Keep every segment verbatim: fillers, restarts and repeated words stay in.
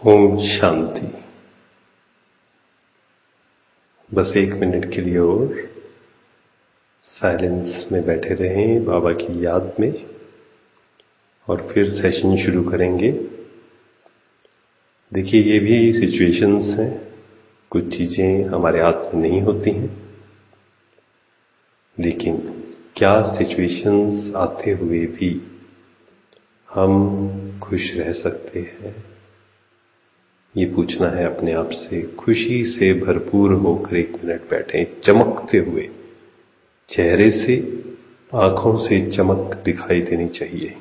ओम शांति। बस एक मिनट के लिए और साइलेंस में बैठे रहें बाबा की याद में और फिर सेशन शुरू करेंगे। देखिए, ये भी सिचुएशंस हैं, कुछ चीजें हमारे हाथ में नहीं होती हैं, लेकिन क्या सिचुएशंस आते हुए भी हम खुश रह सकते हैं, ये पूछना है अपने आप से। खुशी से भरपूर होकर एक मिनट बैठें, चमकते हुए चेहरे से, आंखों से चमक दिखाई देनी चाहिए।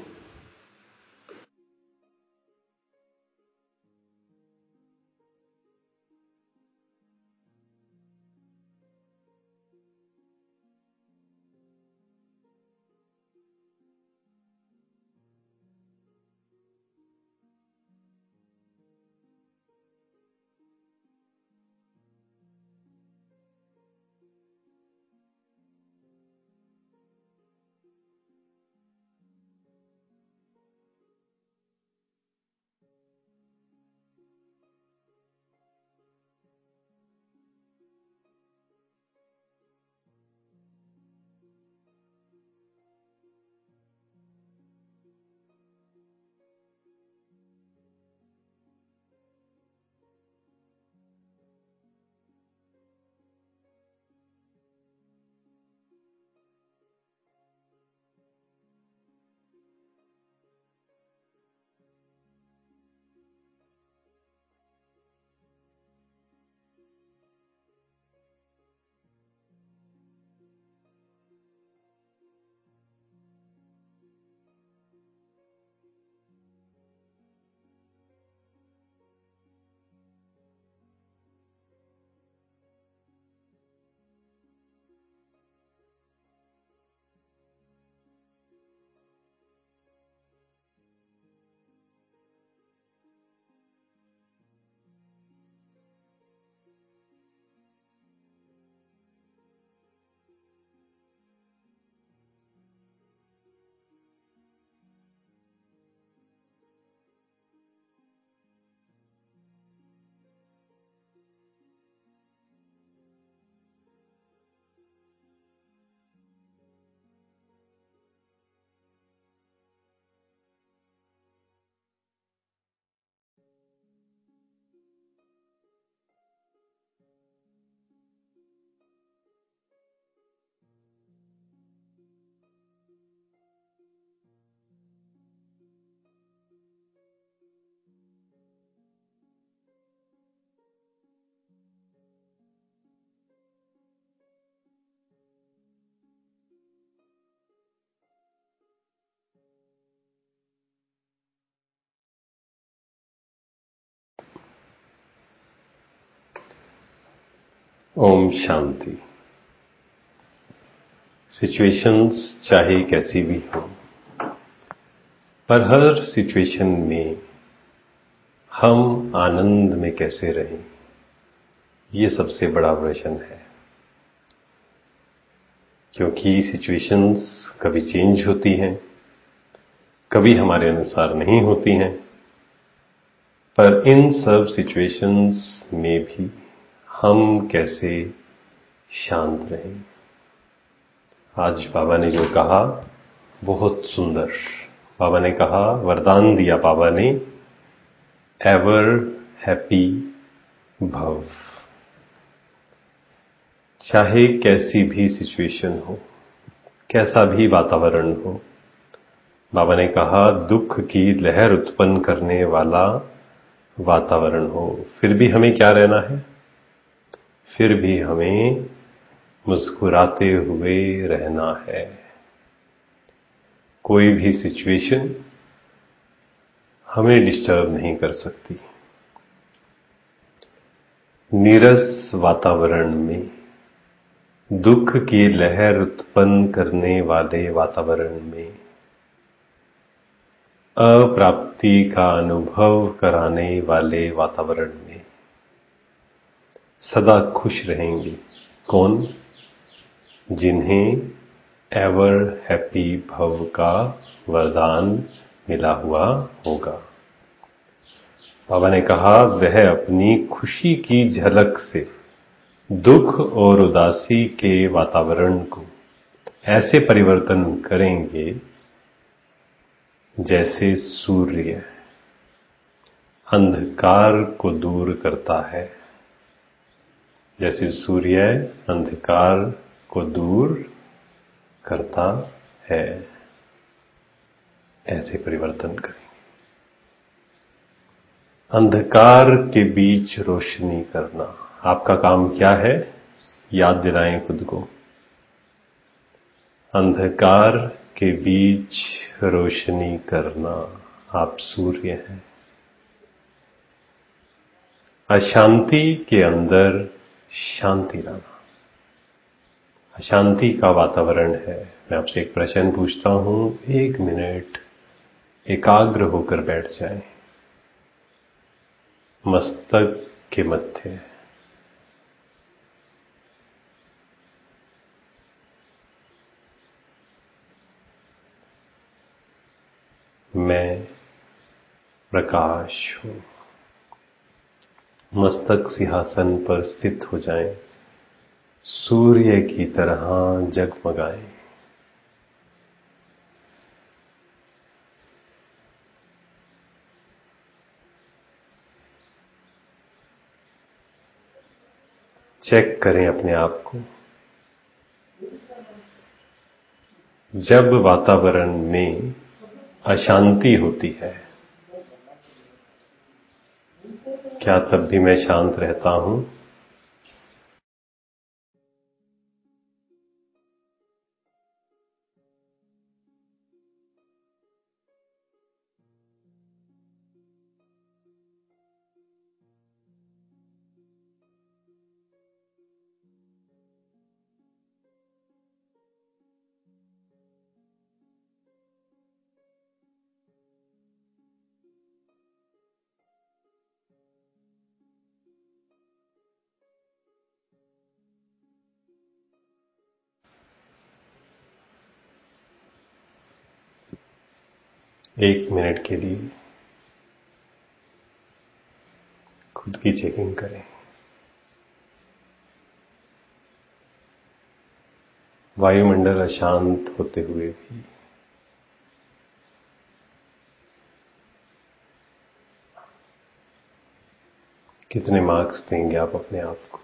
ओम शांति। सिचुएशंस चाहे कैसी भी हो, पर हर सिचुएशन में हम आनंद में कैसे रहें, ये सबसे बड़ा प्रश्न है। क्योंकि सिचुएशंस कभी चेंज होती हैं, कभी हमारे अनुसार नहीं होती हैं, पर इन सब सिचुएशंस में भी हम कैसे शांत रहें। आज बाबा ने जो कहा बहुत सुंदर। बाबा ने कहा, वरदान दिया बाबा ने, एवर हैप्पी भव। चाहे कैसी भी सिचुएशन हो, कैसा भी वातावरण हो, बाबा ने कहा दुख की लहर उत्पन्न करने वाला वातावरण हो, फिर भी हमें क्या रहना है? फिर भी हमें मुस्कुराते हुए रहना है। कोई भी सिचुएशन हमें डिस्टर्ब नहीं कर सकती। नीरस वातावरण में, दुख की लहर उत्पन्न करने वाले वातावरण में, अप्राप्ति का अनुभव कराने वाले वातावरण में सदा खुश रहेंगे। कौन? जिन्हें एवर हैप्पी भव का वरदान मिला हुआ होगा। बाबा ने कहा वह अपनी खुशी की झलक से दुख और उदासी के वातावरण को ऐसे परिवर्तन करेंगे जैसे सूर्य अंधकार को दूर करता है, जैसे सूर्य अंधकार को दूर करता है, ऐसे परिवर्तन करेंगे। अंधकार के बीच रोशनी करना आपका काम क्या है? याद दिलाएं खुद को। अंधकार के बीच रोशनी करना, आप सूर्य हैं। अशांति के अंदर शांति लाना। अशांति का वातावरण है। मैं आपसे एक प्रश्न पूछता हूं, एक मिनट एकाग्र होकर बैठ जाएं। मस्तक के मध्य मैं प्रकाश हूं। मस्तक सिंहासन पर स्थित हो जाएं, सूर्य की तरह जगमगाएं। चेक करें अपने आप को। जब वातावरण में अशांति होती है, क्या तब भी मैं शांत रहता हूं? एक मिनट के लिए खुद की चेकिंग करें। वायुमंडल अशांत होते हुए भी कितने मार्क्स देंगे आप अपने आप को?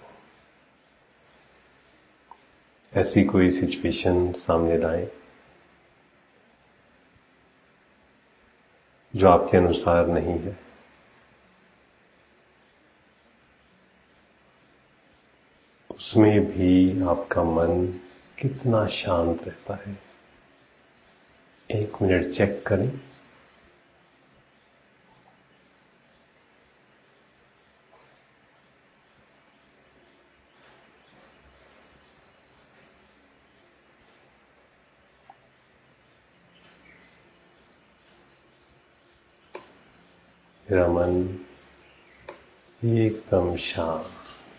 ऐसी कोई सिचुएशन सामने लाएं जो आपके अनुसार नहीं है। उसमें भी आपका मन कितना शांत रहता है। एक मिनट चेक करें। मेरा मन एकदम शांत।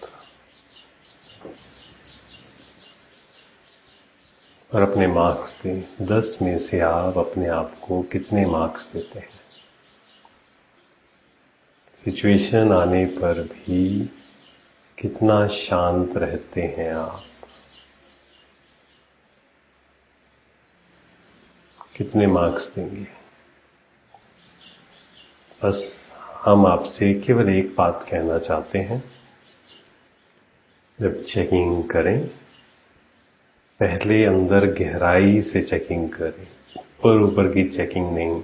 और अपने मार्क्स दें। दस में से आप अपने आप को कितने मार्क्स देते हैं? सिचुएशन आने पर भी कितना शांत रहते हैं आप? कितने मार्क्स देंगे? बस हम आपसे केवल एक बात कहना चाहते हैं। जब चेकिंग करें, पहले अंदर गहराई से चेकिंग करें, ऊपर ऊपर की चेकिंग नहीं।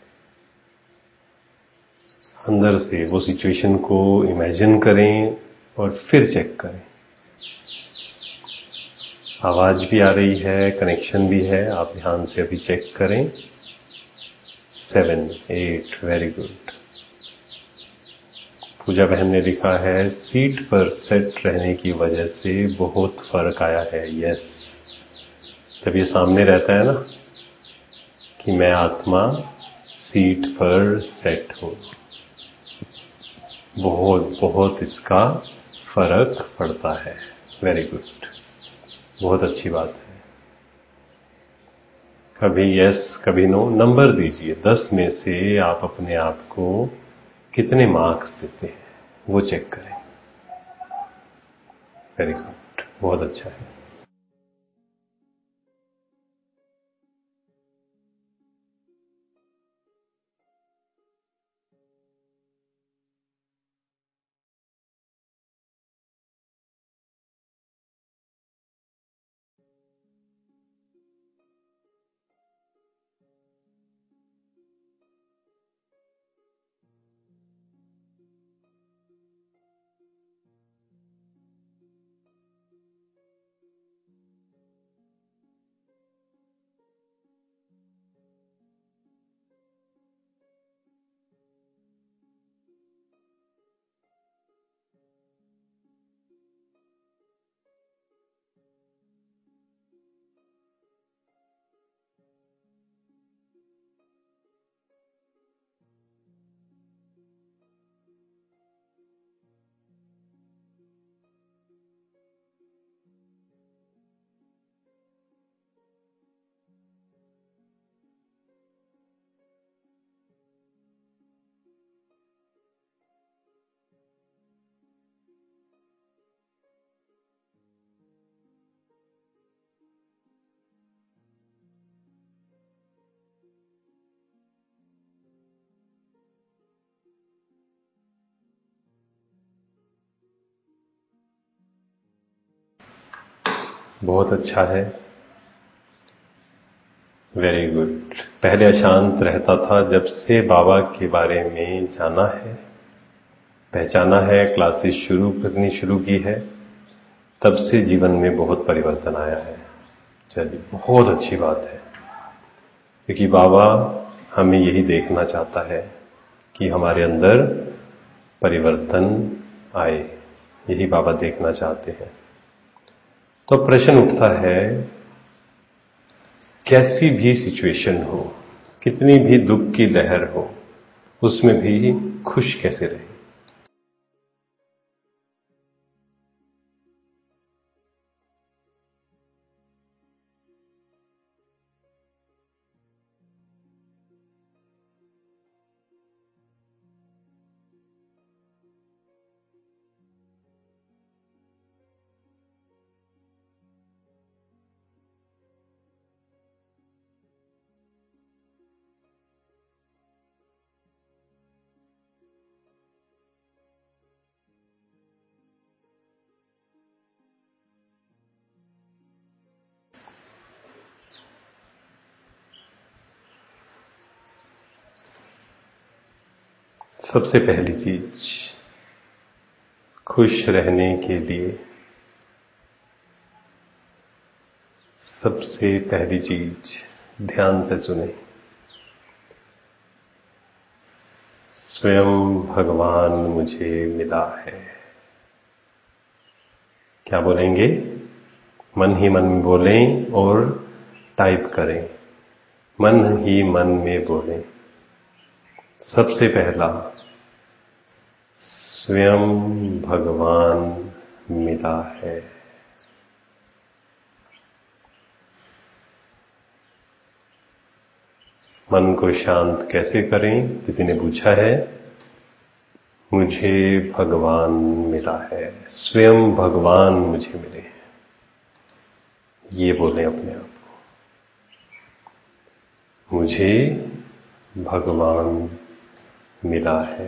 अंदर से वो सिचुएशन को इमेजिन करें और फिर चेक करें। आवाज भी आ रही है, कनेक्शन भी है, आप ध्यान से अभी चेक करें। Seven, eight, very good. Puja बहन ने लिखा है, सीट पर सेट रहने की वजह से बहुत फर्क आया है। यस, जब ये सामने रहता है ना कि मैं आत्मा सीट पर सेट हूं, बहुत बहुत इसका फर्क पड़ता है। वेरी गुड, बहुत अच्छी बात है। कभी यस कभी नो, नंबर दीजिए। दस में से आप अपने आप को कितने मार्क्स देते हैं वो चेक करें। वेरी गुड, बहुत अच्छा है। बहुत अच्छा है, वेरी गुड। पहले अशांत रहता था, जब से बाबा के बारे में जाना है, पहचाना है, क्लासेस शुरू करनी शुरू की है, तब से जीवन में बहुत परिवर्तन आया है। चलिए, बहुत अच्छी बात है, क्योंकि बाबा हमें यही देखना चाहता है कि हमारे अंदर परिवर्तन आए, यही बाबा देखना चाहते हैं। तो प्रश्न उठता है, कैसी भी सिचुएशन हो, कितनी भी दुख की लहर हो, उसमें भी खुश कैसे रहे। सबसे पहली चीज, खुश रहने के लिए सबसे पहली चीज ध्यान से सुने। स्वयं भगवान मुझे मिला है। क्या बोलेंगे? मन ही मन में बोलें और टाइप करें, मन ही मन में बोलें। सबसे पहला, स्वयं भगवान मिला है। मन को शांत कैसे करें? किसी ने पूछा है, मुझे भगवान मिला है, स्वयं भगवान मुझे मिले, ये बोलें अपने आप को, मुझे भगवान मिला है।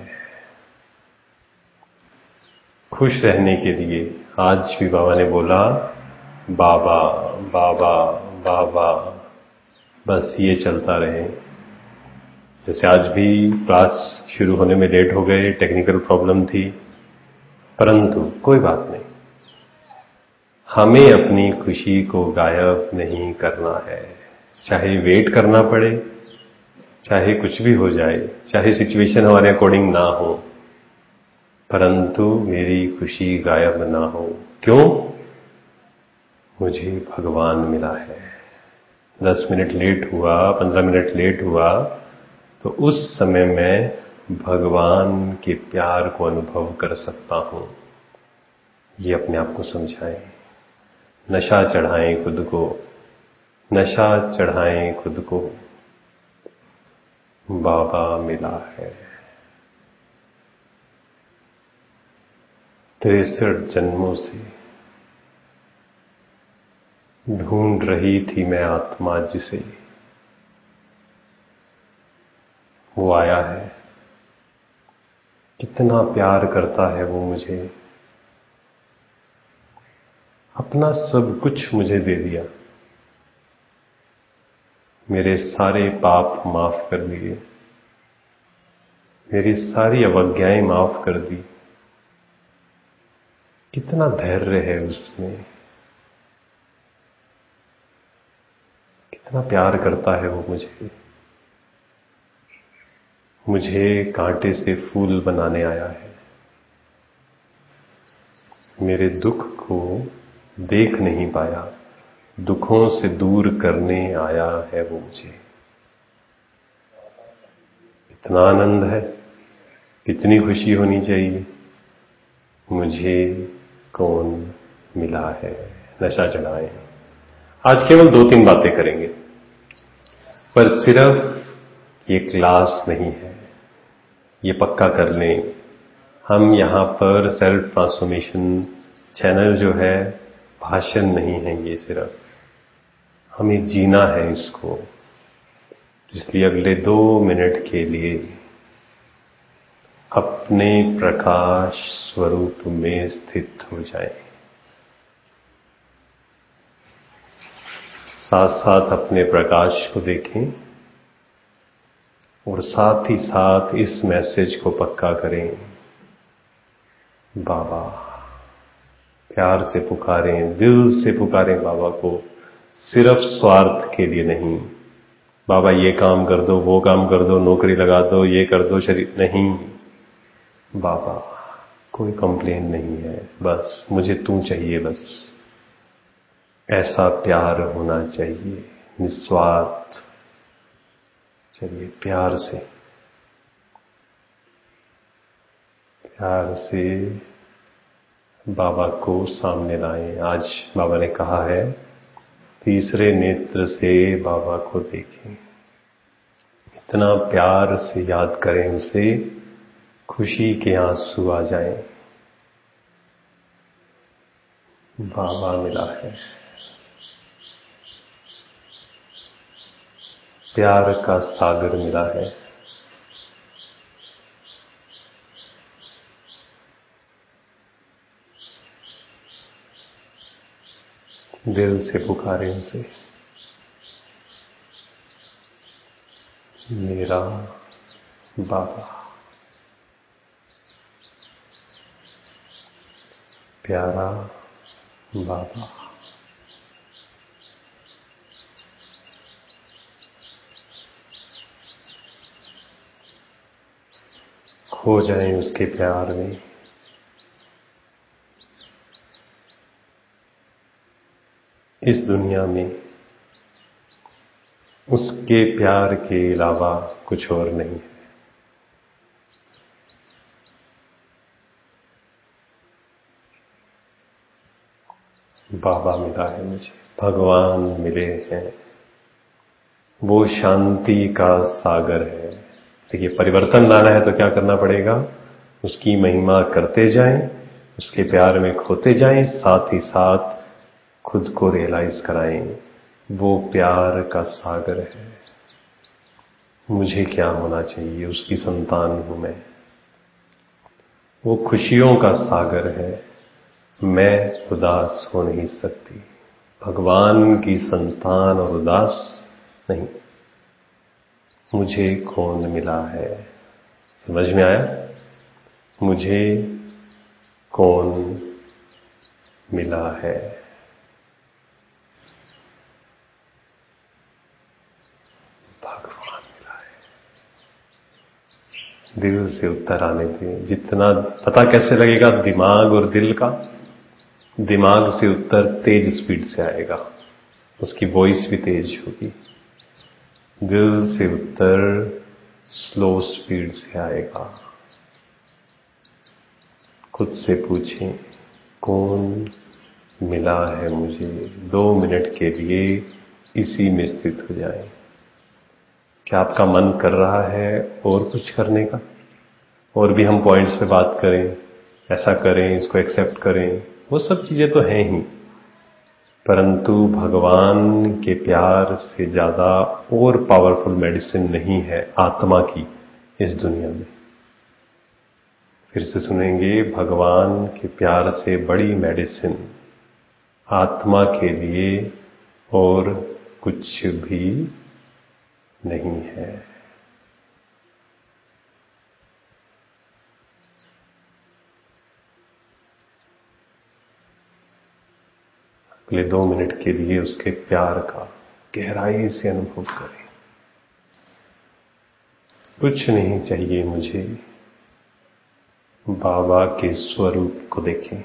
खुश रहने के लिए आज भी बाबा ने बोला, बाबा बाबा बाबा, बस ये चलता रहे। जैसे आज भी क्लास शुरू होने में लेट हो गए, टेक्निकल प्रॉब्लम थी, परंतु कोई बात नहीं, हमें अपनी खुशी को गायब नहीं करना है। चाहे वेट करना पड़े, चाहे कुछ भी हो जाए, चाहे सिचुएशन हमारे अकॉर्डिंग ना हो, परंतु मेरी खुशी गायब ना हो। क्यों? मुझे भगवान मिला है। दस मिनट लेट हुआ, पंद्रह मिनट लेट हुआ, तो उस समय मैं भगवान के प्यार को अनुभव कर सकता हूं। ये अपने आप को समझाएं। नशा चढ़ाएं खुद को, नशा चढ़ाएं खुद को, बाबा मिला है। तिरसठ जन्मों से ढूंढ रही थी मैं आत्मा जिसे, वो आया है। कितना प्यार करता है वो मुझे, अपना सब कुछ मुझे दे दिया। मेरे सारे पाप माफ कर दिए, मेरी सारी अवज्ञाएं माफ कर दी। कितना धैर्य है उसमें, कितना प्यार करता है वो मुझे। मुझे कांटे से फूल बनाने आया है, मेरे दुख को देख नहीं पाया, दुखों से दूर करने आया है वो मुझे। कितना आनंद है, कितनी खुशी होनी चाहिए। मुझे कौन मिला है। नशा चढ़ाए। आज केवल दो तीन बातें करेंगे, पर सिर्फ ये क्लास नहीं है, ये पक्का कर लें। हम यहां पर सेल्फ ट्रांसफॉर्मेशन चैनल जो है, भाषण नहीं है ये, सिर्फ हमें जीना है इसको। इसलिए अगले दो मिनट के लिए अपने प्रकाश स्वरूप में स्थित हो जाएं। साथ साथ अपने प्रकाश को देखें और साथ ही साथ इस मैसेज को पक्का करें। बाबा, प्यार से पुकारें, दिल से पुकारें बाबा को, सिर्फ स्वार्थ के लिए नहीं। बाबा ये काम कर दो, वो काम कर दो, नौकरी लगा दो, ये कर दो, शरीर नहीं। बाबा कोई कंप्लेन नहीं है, बस मुझे तू चाहिए। बस ऐसा प्यार होना चाहिए, निस्वार्थ। चलिए प्यार से, प्यार से बाबा को सामने लाएं। आज बाबा ने कहा है, तीसरे नेत्र से बाबा को देखें। इतना प्यार से याद करें उसे, खुशी के आंसू आ जाएं। बाबा मिला है, प्यार का सागर मिला है। दिल से पुकारें उसे, मेरा बाबा, प्यारा बाबा। खो जाएं उसके प्यार में। इस दुनिया में उसके प्यार के अलावा कुछ और नहीं है। बाबा मिला है मुझे, भगवान मिले हैं, वो शांति का सागर है। देखिए, परिवर्तन लाना है तो क्या करना पड़ेगा? उसकी महिमा करते जाएं, उसके प्यार में खोते जाएं, साथ ही साथ खुद को रियलाइज कराएं, वो प्यार का सागर है। मुझे क्या होना चाहिए? उसकी संतान हूं मैं। वो खुशियों का सागर है, मैं उदास हो नहीं सकती। भगवान की संतान और उदास नहीं। मुझे कौन मिला है? समझ में आया? मुझे कौन मिला है? भगवान मिला है। दिल से उत्तर आने दें। जितना पता कैसे लगेगा? दिमाग और दिल का। दिमाग से उत्तर तेज स्पीड से आएगा, उसकी वॉइस भी तेज होगी। दिल से उत्तर स्लो स्पीड से आएगा। खुद से पूछें, कौन मिला है मुझे? दो मिनट के लिए इसी में स्थित हो जाएं। क्या आपका मन कर रहा है और कुछ करने का? और भी हम पॉइंट्स पे बात करें, ऐसा करें, इसको एक्सेप्ट करें, वो सब चीजें तो हैं ही, परंतु भगवान के प्यार से ज्यादा और पावरफुल मेडिसिन नहीं है आत्मा की इस दुनिया में। फिर से सुनेंगे, भगवान के प्यार से बड़ी मेडिसिन आत्मा के लिए और कुछ भी नहीं है। अगले दो मिनट के लिए उसके प्यार का गहराई से अनुभव करें। कुछ नहीं चाहिए मुझे, बाबा के स्वरूप को देखें।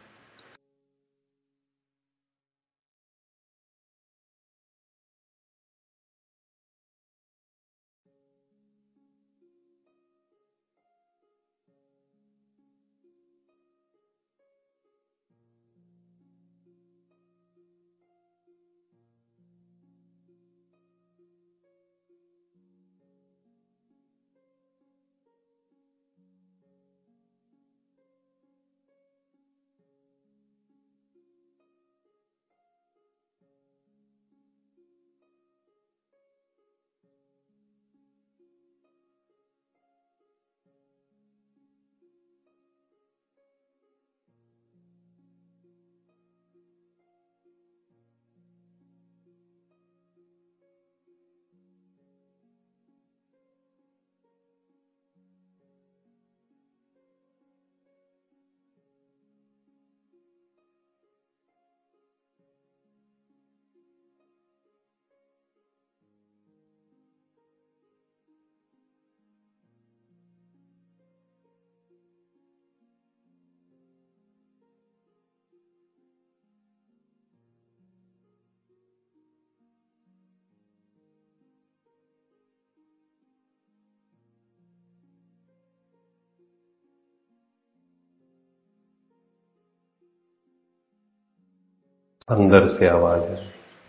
अंदर से आवाज है,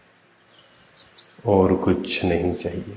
और कुछ नहीं चाहिए।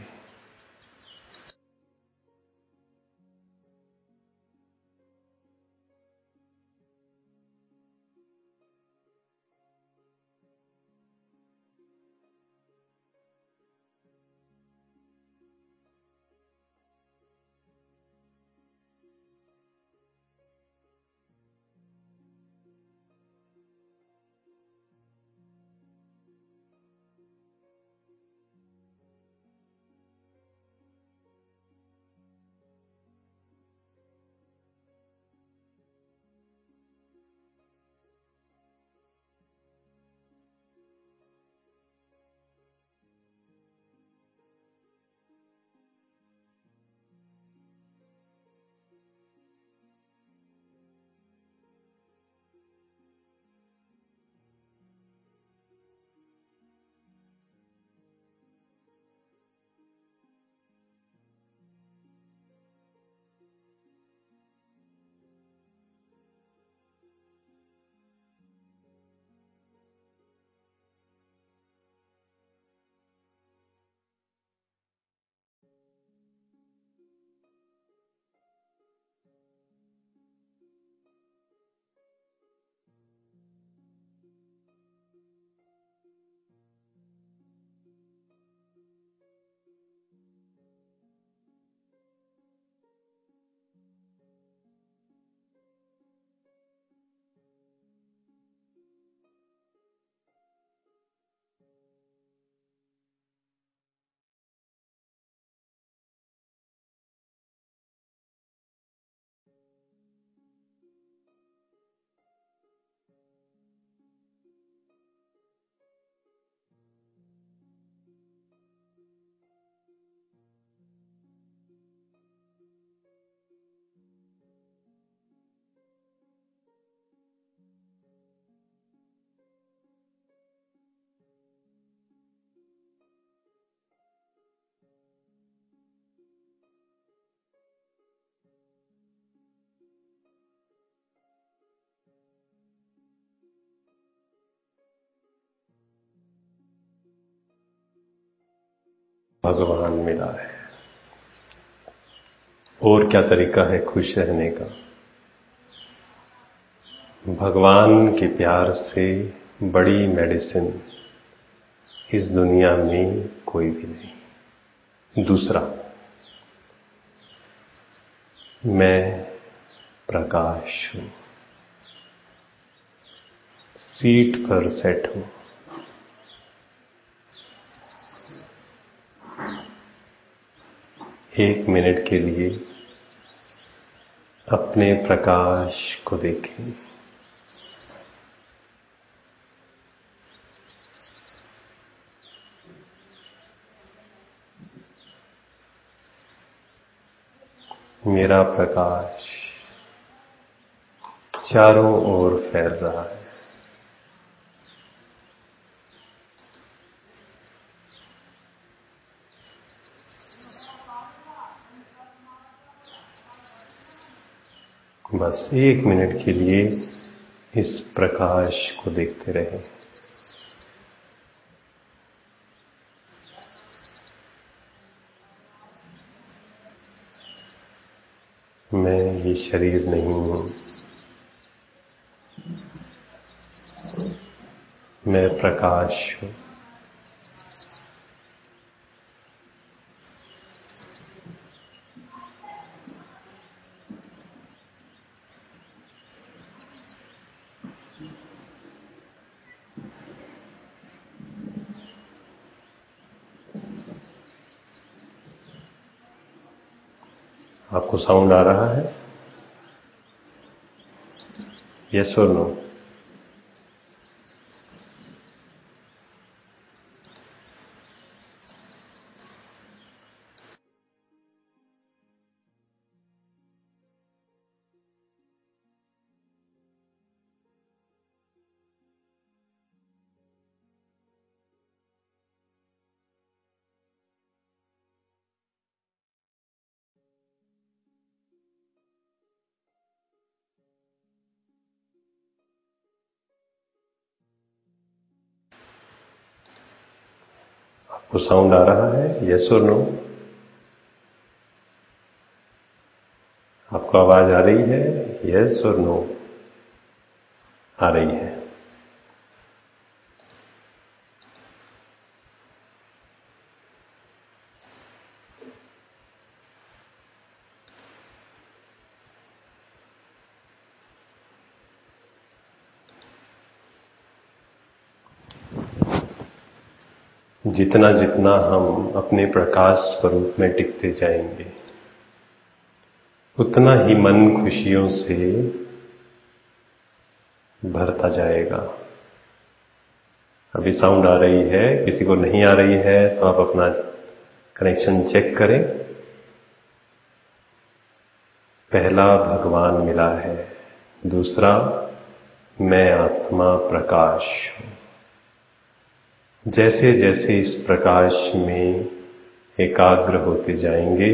भगवान मिला है, और क्या तरीका है खुश रहने का। भगवान के प्यार से बड़ी मेडिसिन इस दुनिया में कोई भी नहीं। दूसरा, मैं प्रकाश हूं, सीट पर सेट हूं। एक मिनट के लिए अपने प्रकाश को देखें। मेरा प्रकाश चारों ओर फैल रहा है। बस एक मिनट के लिए इस प्रकाश को देखते रहें। मैं ये शरीर नहीं हूं, मैं प्रकाश हूं। आपको साउंड आ रहा है? यस और नो? आपको साउंड आ रहा है? यस और नो? आपको आवाज आ रही है? यस और नो? आ रही है। जितना जितना हम अपने प्रकाश स्वरूप में टिकते जाएंगे, उतना ही मन खुशियों से भरता जाएगा। अभी साउंड आ रही है, किसी को नहीं आ रही है तो आप अपना कनेक्शन चेक करें। पहला, भगवान मिला है। दूसरा, मैं आत्मा प्रकाश हूं। जैसे जैसे इस प्रकाश में एकाग्र होते जाएंगे,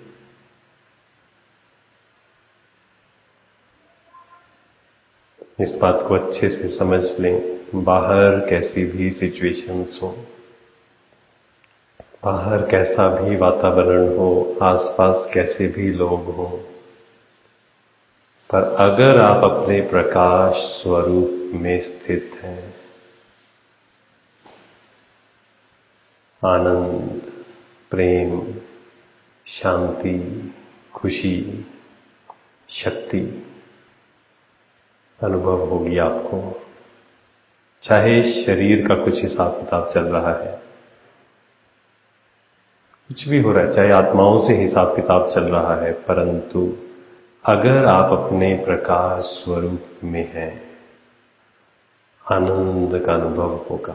इस बात को अच्छे से समझ लें, बाहर कैसी भी सिचुएशंस हो, बाहर कैसा भी वातावरण हो, आसपास कैसे भी लोग हो, पर अगर आप अपने प्रकाश स्वरूप में स्थित हैं, आनंद, प्रेम, शांति, खुशी, शक्ति अनुभव होगी आपको। चाहे शरीर का कुछ हिसाब किताब चल रहा है, कुछ भी हो रहा है, चाहे आत्माओं से हिसाब किताब चल रहा है, परंतु अगर आप अपने प्रकाश स्वरूप में हैं, आनंद का अनुभव होगा।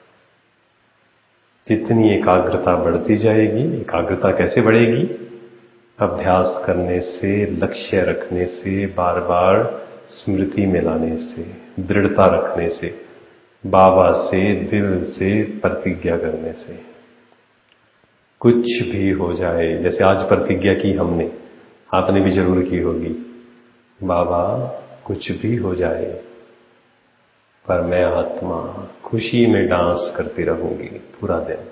जितनी एकाग्रता बढ़ती जाएगी, एकाग्रता कैसे बढ़ेगी? अभ्यास करने से, लक्ष्य रखने से, बार बार स्मृति में लाने से, दृढ़ता रखने से, बाबा से दिल से प्रतिज्ञा करने से। कुछ भी हो जाए, जैसे आज प्रतिज्ञा की हमने, आपने भी जरूर की होगी, बाबा कुछ भी हो जाए पर मैं आत्मा खुशी में डांस करती रहूंगी पूरा दिन।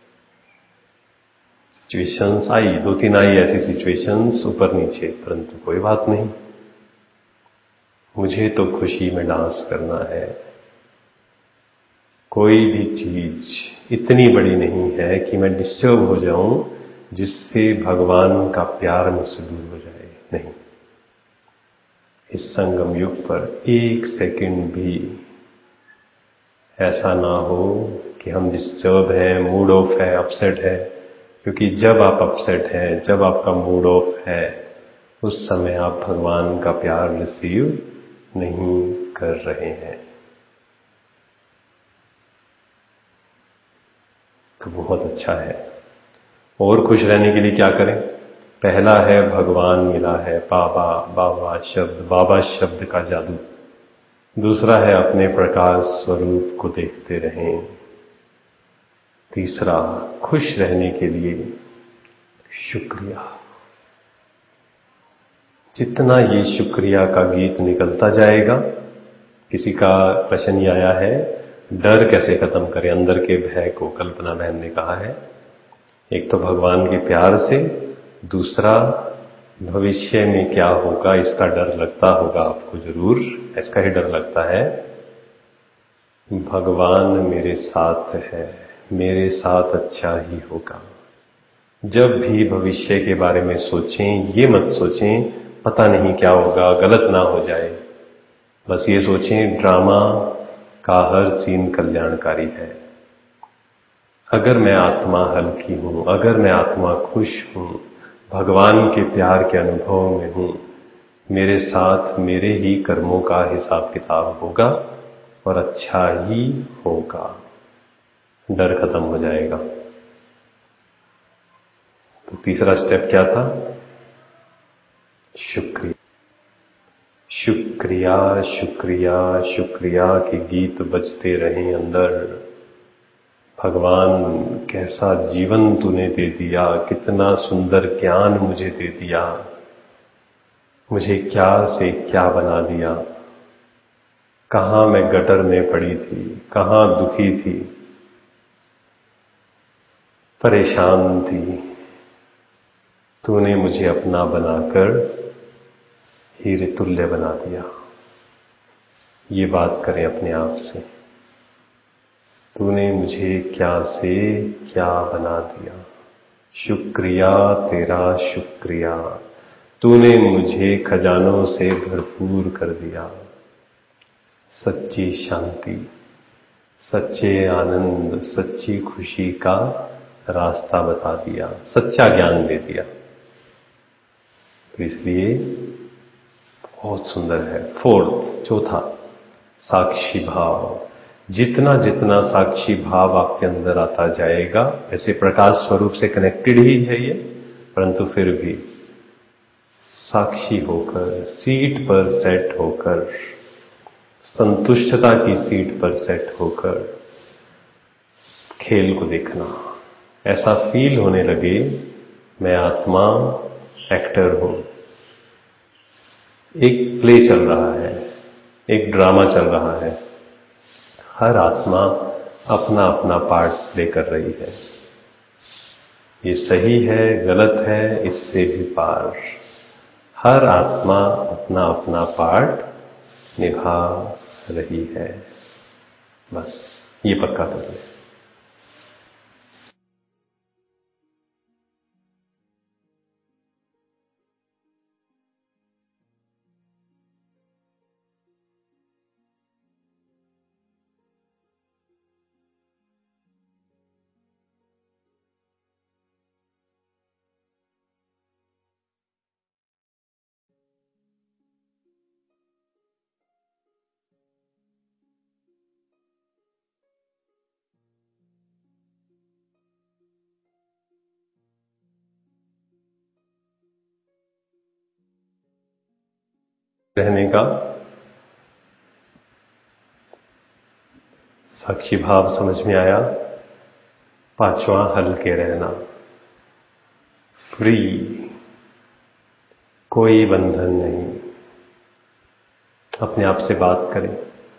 सिचुएशंस आई, दो तीन आई ऐसी सिचुएशंस ऊपर नीचे, परंतु कोई बात नहीं, मुझे तो खुशी में डांस करना है। कोई भी चीज इतनी बड़ी नहीं है कि मैं डिस्टर्ब हो जाऊं जिससे भगवान का प्यार मुझसे दूर हो जाए। नहीं, इस संगम युग पर एक सेकंड भी ऐसा ना हो कि हम डिस्टर्ब हैं, मूड ऑफ है, अपसेट है। क्योंकि जब आप अपसेट हैं, जब आपका मूड ऑफ है, उस समय आप भगवान का प्यार रिसीव नहीं कर रहे हैं। तो बहुत अच्छा है। और खुश रहने के लिए क्या करें? पहला है भगवान मिला है, बाबा बाबा शब्द, बाबा शब्द का जादू। दूसरा है अपने प्रकाश स्वरूप को देखते रहें। तीसरा, खुश रहने के लिए शुक्रिया। जितना ये शुक्रिया का गीत निकलता जाएगा, किसी का प्रश्न ये आया है, डर कैसे खत्म करें, अंदर के भय को। कल्पना बहन ने कहा है, एक तो भगवान के प्यार से, दूसरा भविष्य में क्या होगा इसका डर लगता होगा आपको जरूर। इसका ही डर लगता है, भगवान मेरे साथ है, मेरे साथ अच्छा ही होगा। जब भी भविष्य के बारे में सोचें, ये मत सोचें पता नहीं क्या होगा, गलत ना हो जाए। बस ये सोचें ड्रामा का हर सीन कल्याणकारी है। अगर मैं आत्मा हल्की हूं, अगर मैं आत्मा खुश हूं, भगवान के प्यार के अनुभव में हूं, मेरे साथ मेरे ही कर्मों का हिसाब किताब होगा और अच्छा ही होगा। डर खत्म हो जाएगा। तो तीसरा स्टेप क्या था? शुक्रिया। शुक्रिया शुक्रिया शुक्रिया के गीत बजते रहें अंदर। भगवान कैसा जीवन तूने दे दिया, कितना सुंदर ज्ञान मुझे दे दिया, मुझे क्या से क्या बना दिया। कहां मैं गटर में पड़ी थी, कहां दुखी थी, परेशान थी, तूने मुझे अपना बनाकर हीरे तुल्य बना दिया। ये बात करें अपने आप से, तूने मुझे क्या से क्या बना दिया। शुक्रिया तेरा शुक्रिया, तूने मुझे खजानों से भरपूर कर दिया। सच्ची शांति, सच्चे आनंद, सच्ची खुशी का रास्ता बता दिया, सच्चा ज्ञान दे दिया। तो इसलिए बहुत सुंदर है। फोर्थ, चौथा, साक्षी भाव। जितना जितना साक्षी भाव आपके अंदर आता जाएगा, ऐसे प्रकाश स्वरूप से कनेक्टेड ही है ये, परंतु फिर भी साक्षी होकर, सीट पर सेट होकर, संतुष्टता की सीट पर सेट होकर खेल को देखना। ऐसा फील होने लगे मैं आत्मा एक्टर हूं, एक प्ले चल रहा है, एक ड्रामा चल रहा है, हर आत्मा अपना अपना पार्ट प्ले कर रही है। ये सही है, गलत है, इससे भी पार। हर आत्मा अपना अपना पार्ट निभा रही है। बस ये पक्का कर ले। रहने का साक्षी भाव समझ में आया। पांचवा, हल्के रहना, फ्री, कोई बंधन नहीं। अपने आप से बात करें।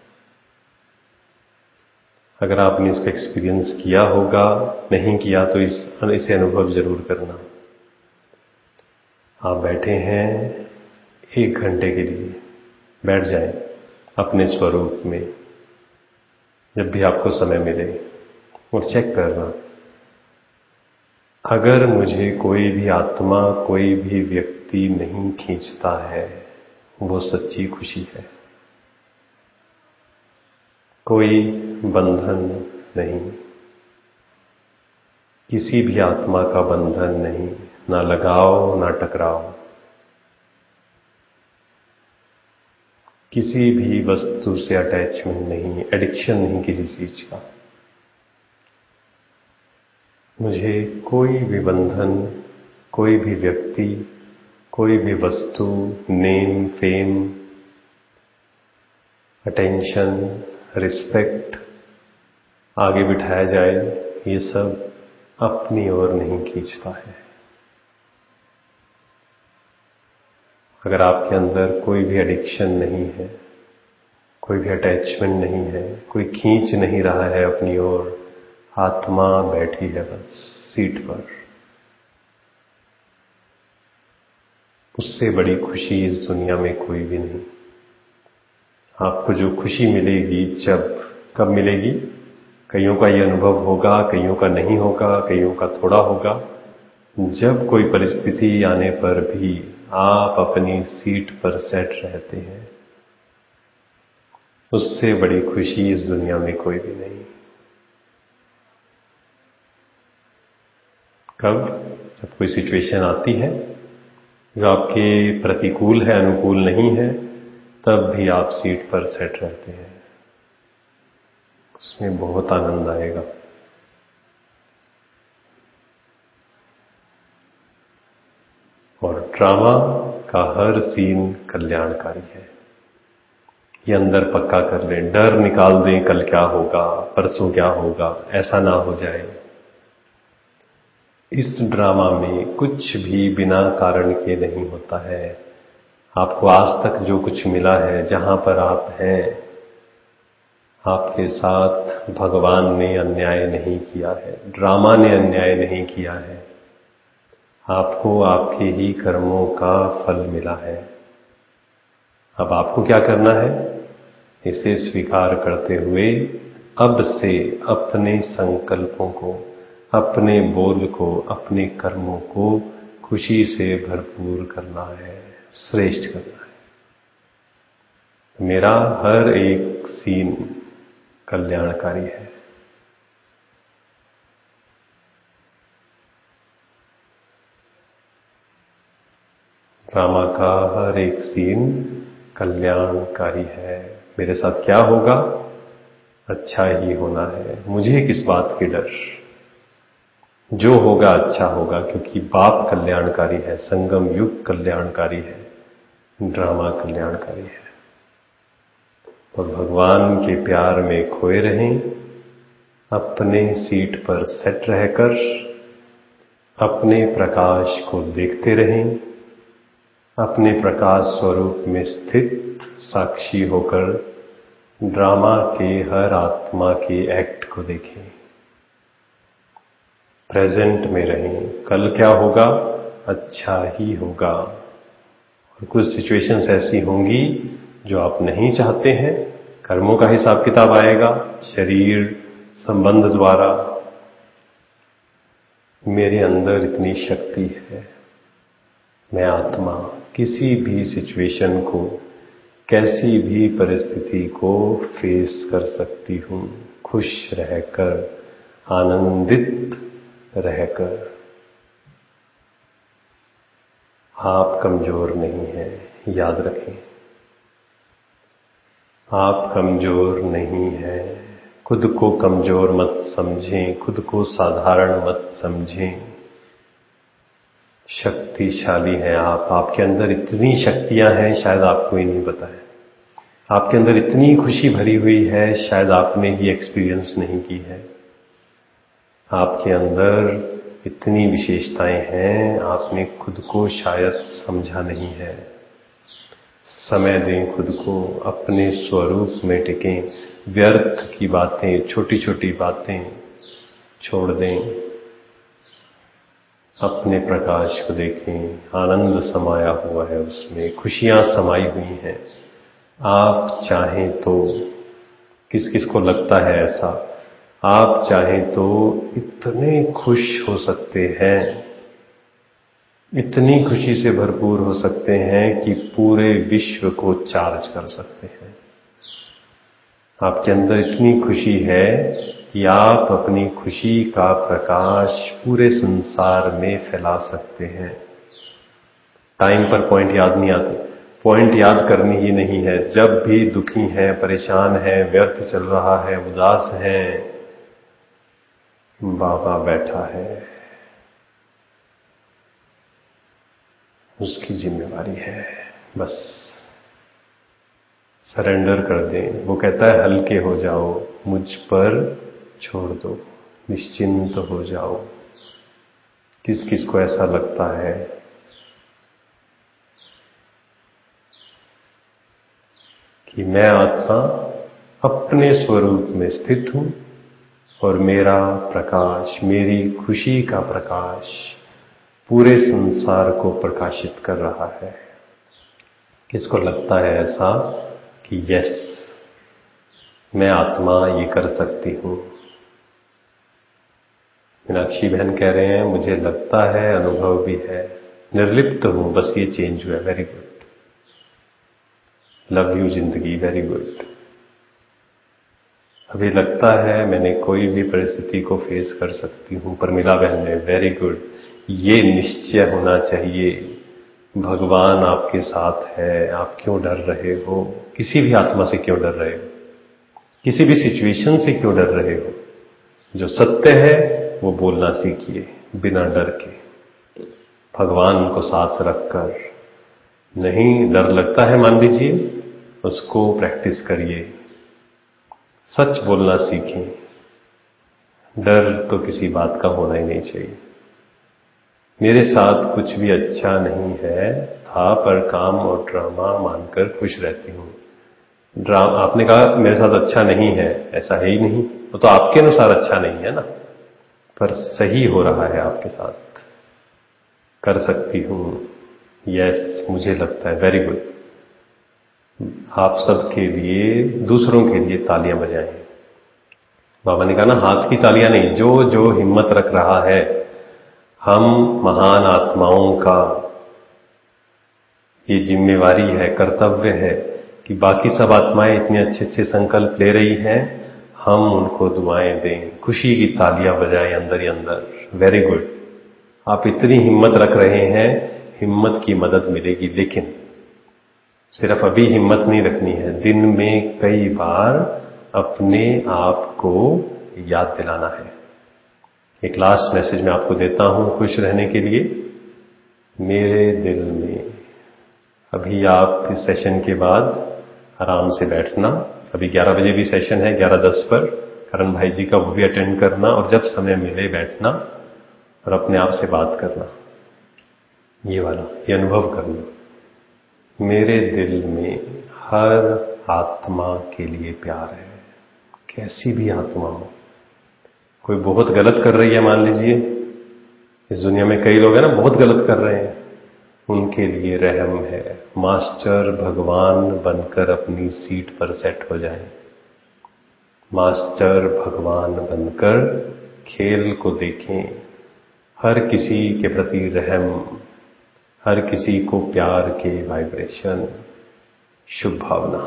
अगर आपने इसका एक्सपीरियंस किया होगा, नहीं किया तो इस इसे अनुभव जरूर करना। आप बैठे हैं एक घंटे के लिए, बैठ जाएं अपने स्वरूप में। जब भी आपको समय मिले और चेक करना, अगर मुझे कोई भी आत्मा, कोई भी व्यक्ति नहीं खींचता है, वो सच्ची खुशी है। कोई बंधन नहीं, किसी भी आत्मा का बंधन नहीं, ना लगाव ना टकराव, किसी भी वस्तु से अटैचमेंट नहीं, एडिक्शन नहीं किसी चीज का। मुझे कोई भी बंधन, कोई भी व्यक्ति, कोई भी वस्तु, नेम, फेम, अटेंशन, रिस्पेक्ट आगे बिठाया जाए, ये सब अपनी ओर नहीं खींचता है। अगर आपके अंदर कोई भी एडिक्शन नहीं है, कोई भी अटैचमेंट नहीं है, कोई खींच नहीं रहा है अपनी ओर, आत्मा बैठी है बस सीट पर, उससे बड़ी खुशी इस दुनिया में कोई भी नहीं। आपको जो खुशी मिलेगी, जब कब मिलेगी? कईयों का ये अनुभव होगा, कईयों का नहीं होगा, कईयों का थोड़ा होगा। जब कोई परिस्थिति आने पर भी आप अपनी सीट पर सेट रहते हैं, उससे बड़ी खुशी इस दुनिया में कोई भी नहीं। कब? जब कोई सिचुएशन आती है जो आपके प्रतिकूल है, अनुकूल नहीं है, तब भी आप सीट पर सेट रहते हैं, उसमें बहुत आनंद आएगा। और ड्रामा का हर सीन कल्याणकारी है। ये अंदर पक्का कर लें, डर निकाल दें, कल क्या होगा, परसों क्या होगा, ऐसा ना हो जाए। इस ड्रामा में कुछ भी बिना कारण के नहीं होता है। आपको आज तक जो कुछ मिला है, जहां पर आप हैं, आपके साथ भगवान ने अन्याय नहीं किया है, ड्रामा ने अन्याय नहीं किया है। आपको आपके ही कर्मों का फल मिला है। अब आपको क्या करना है? इसे स्वीकार करते हुए अब से अपने संकल्पों को, अपने बोल को, अपने कर्मों को खुशी से भरपूर करना है, श्रेष्ठ करना है। मेरा हर एक सीन कल्याणकारी है। ड्रामा का हर एक सीन कल्याणकारी है। मेरे साथ क्या होगा? अच्छा ही होना है। मुझे किस बात की डर? जो होगा अच्छा होगा, क्योंकि बाप कल्याणकारी है, संगम युग कल्याणकारी है, ड्रामा कल्याणकारी है। और भगवान के प्यार में खोए रहें, अपने सीट पर सेट रहकर अपने प्रकाश को देखते रहें, अपने प्रकाश स्वरूप में स्थित साक्षी होकर ड्रामा के हर आत्मा के एक्ट को देखें, प्रेजेंट में रहें। कल क्या होगा? अच्छा ही होगा। और कुछ सिचुएशंस ऐसी होंगी जो आप नहीं चाहते हैं, कर्मों का हिसाब किताब आएगा, शरीर संबंध द्वारा। मेरे अंदर इतनी शक्ति है, मैं आत्मा किसी भी सिचुएशन को, कैसी भी परिस्थिति को फेस कर सकती हूं, खुश रहकर, आनंदित रहकर। आप कमजोर नहीं हैं, याद रखें। आप कमजोर नहीं हैं। खुद को कमजोर मत समझें, खुद को साधारण मत समझें। शक्तिशाली हैं आप। आपके अंदर इतनी शक्तियां हैं, शायद आपको ही नहीं पता है। आपके अंदर इतनी खुशी भरी हुई है, शायद आपने ही एक्सपीरियंस नहीं की है। आपके अंदर इतनी विशेषताएं हैं, आपने खुद को शायद समझा नहीं है। समय दें खुद को, अपने स्वरूप में टिकें। व्यर्थ की बातें, छोटी छोटी बातें छोड़ दें, अपने प्रकाश को देखें। आनंद समाया हुआ है उसमें, खुशियां समाई हुई हैं। आप चाहें तो, किस किस को लगता है ऐसा, आप चाहें तो इतने खुश हो सकते हैं, इतनी खुशी से भरपूर हो सकते हैं कि पूरे विश्व को चार्ज कर सकते हैं। आपके अंदर इतनी खुशी है कि आप अपनी खुशी का प्रकाश पूरे संसार में फैला सकते हैं। टाइम पर पॉइंट याद नहीं आते, पॉइंट याद करनी ही नहीं है। जब भी दुखी है, परेशान है, व्यर्थ चल रहा है, उदास है, बाबा बैठा है, उसकी जिम्मेवारी है। बस सरेंडर कर दें। वो कहता है हल्के हो जाओ, मुझ पर छोड़ दो, निश्चिंत हो जाओ। किस किस को ऐसा लगता है कि मैं आत्मा अपने स्वरूप में स्थित हूं और मेरा प्रकाश, मेरी खुशी का प्रकाश पूरे संसार को प्रकाशित कर रहा है। किसको लगता है ऐसा कि यस, मैं आत्मा ये कर सकती हूं। मीनाक्षी बहन कह रहे हैं मुझे लगता है, अनुभव भी है, निर्लिप्त हूं, बस ये चेंज हुआ। वेरी गुड, लव यू जिंदगी, वेरी गुड। अभी लगता है मैंने कोई भी परिस्थिति को फेस कर सकती हूं, पर मिला बहन ने, वेरी गुड। ये निश्चय होना चाहिए, भगवान आपके साथ है, आप क्यों डर रहे हो? किसी भी आत्मा से क्यों डर रहे हो? किसी भी सिचुएशन से क्यों डर रहे हो? जो सत्य है वो बोलना सीखिए बिना डर के, भगवान को साथ रखकर। नहीं डर लगता है मान लीजिए, उसको प्रैक्टिस करिए, सच बोलना सीखें। डर तो किसी बात का होना ही नहीं चाहिए। मेरे साथ कुछ भी अच्छा नहीं है था, पर काम और ड्रामा मानकर खुश रहती हूँ। ड्रामा, आपने कहा मेरे साथ अच्छा नहीं है, ऐसा है ही नहीं, वो तो आपके अनुसार अच्छा नहीं है ना, पर सही हो रहा है आपके साथ। कर सकती हूँ, यस मुझे लगता है, वेरी गुड। आप सबके लिए, दूसरों के लिए तालियां बजाएं। बाबा ने कहा ना हाथ की तालियां नहीं, जो जो हिम्मत रख रहा है। हम महान आत्माओं का ये जिम्मेवारी है, कर्तव्य है कि बाकी सब आत्माएं इतने अच्छे अच्छे संकल्प ले रही हैं, हम उनको दुआएं दें, खुशी की तालियां बजाएं अंदर ही अंदर। वेरी गुड, आप इतनी हिम्मत रख रहे हैं, हिम्मत की मदद मिलेगी। लेकिन सिर्फ अभी हिम्मत नहीं रखनी है, दिन में कई बार अपने आप को याद दिलाना है। एक लास्ट मैसेज मैं आपको देता हूं खुश रहने के लिए। मेरे दिल में, अभी आप इस सेशन के बाद आराम से बैठना, अभी ग्यारह बजे भी सेशन है, ग्यारह दस पर करण भाई जी का, वो भी अटेंड करना, और जब समय मिले बैठना और अपने आप से बात करना, ये वाला, ये अनुभव करना, मेरे दिल में हर आत्मा के लिए प्यार है, कैसी भी आत्मा हो। कोई बहुत गलत कर रही है मान लीजिए, इस दुनिया में कई लोग हैं ना बहुत गलत कर रहे हैं, उनके लिए रहम है। मास्टर भगवान बनकर अपनी सीट पर सेट हो जाएं, मास्टर भगवान बनकर खेल को देखें, हर किसी के प्रति रहम, हर किसी को प्यार के वाइब्रेशन, शुभ भावना।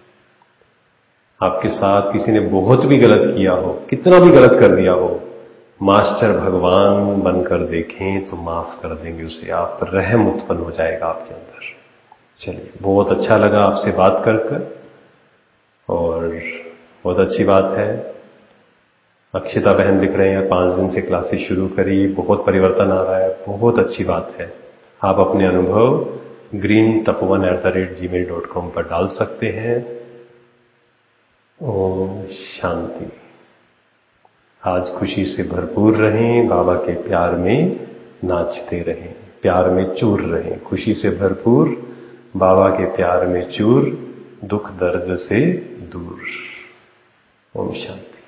आपके साथ किसी ने बहुत भी गलत किया हो, कितना भी गलत कर दिया हो, मास्टर भगवान बनकर देखें तो माफ कर देंगे उसे, आप पर रहम उत्पन्न हो जाएगा आपके अंदर। चलिए, बहुत अच्छा लगा आपसे बात कर कर, और बहुत अच्छी बात है। अक्षिता बहन लिख रहे हैं पांच दिन से क्लासेस शुरू करी, बहुत परिवर्तन आ रहा है, बहुत अच्छी बात है। आप अपने अनुभव green Tapovan at the rate gmail dot com पर डाल सकते हैं। ओम शांति। आज खुशी से भरपूर रहें, बाबा के प्यार में नाचते रहें, प्यार में चूर रहें, खुशी से भरपूर, बाबा के प्यार में चूर, दुख दर्द से दूर। ओम शांति।